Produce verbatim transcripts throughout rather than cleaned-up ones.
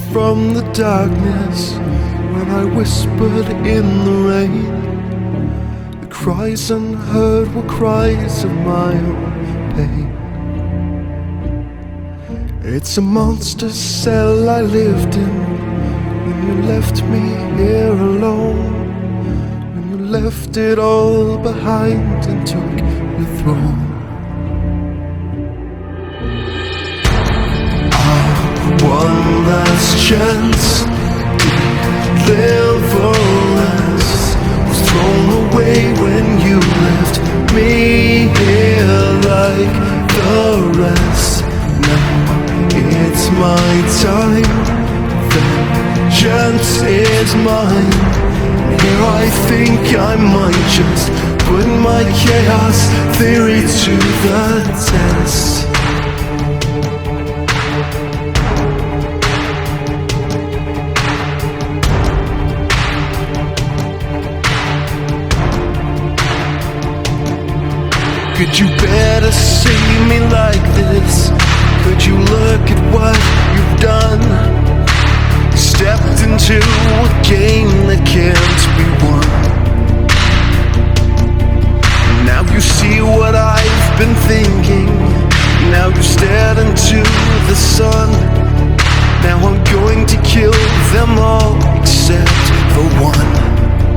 from the darkness when I whispered in the rain. The cries unheard were cries of my own pain. It's a monster cell I lived in when you left me here alone, when you left it all behind and took your throne. One last chance to live or less was thrown away when you left me here like the rest. Now it's my time, vengeance is mine. Here I think I might just put my chaos theory to the test. Could you bear to see me like this? Could you look at what you've done? Stepped into a game that can't be won. Now you see what I've been thinking. Now you stared into the sun. Now I'm going to kill them all except for one.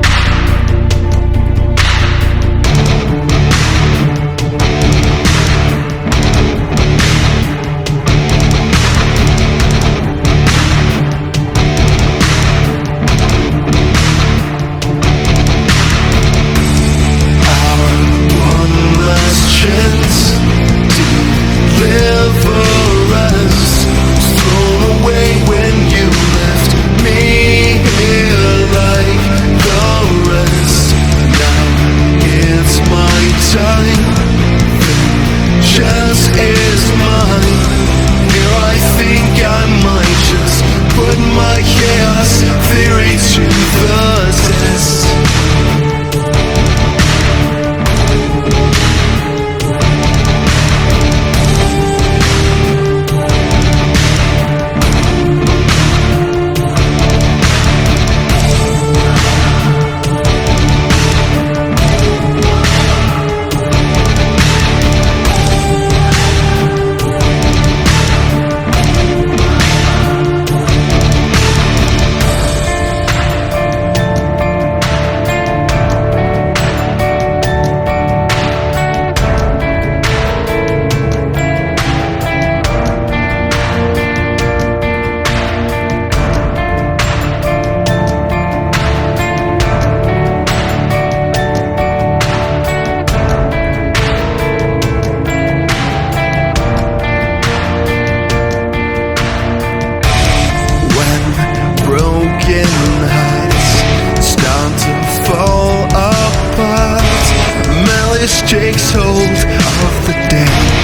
Takes hold of the dead.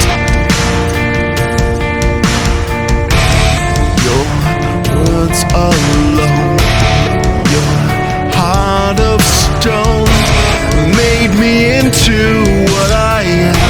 Your words alone, your heart of stone, made me into what I am.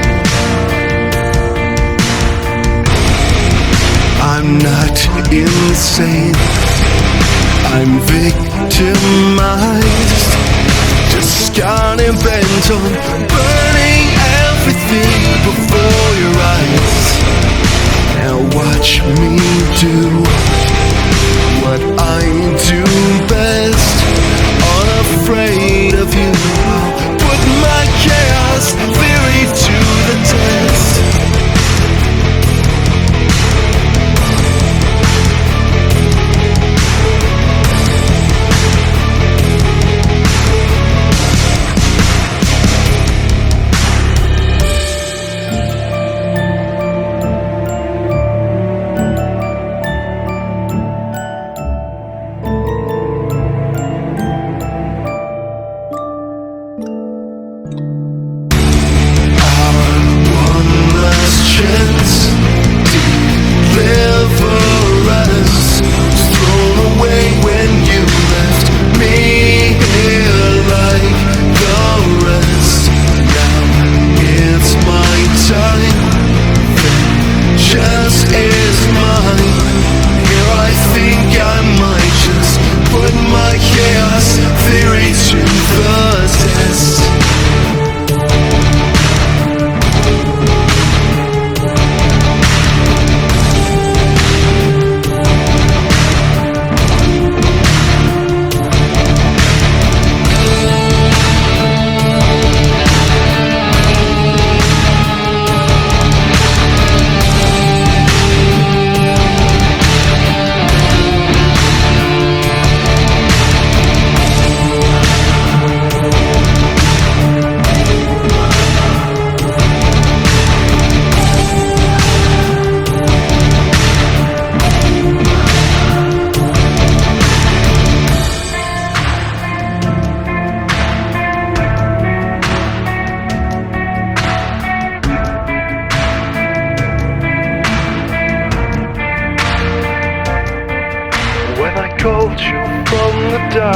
I'm not insane, I'm victimized, just scarred and bent on burning everything before your eyes. Now watch me do what I do best. Unafraid of you, I'll put my chaos theory to the test.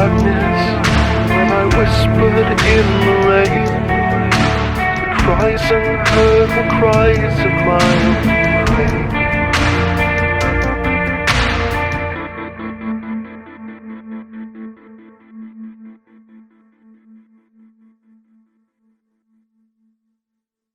darkness, when I whispered in the rain, the cries unheard were cries of mine.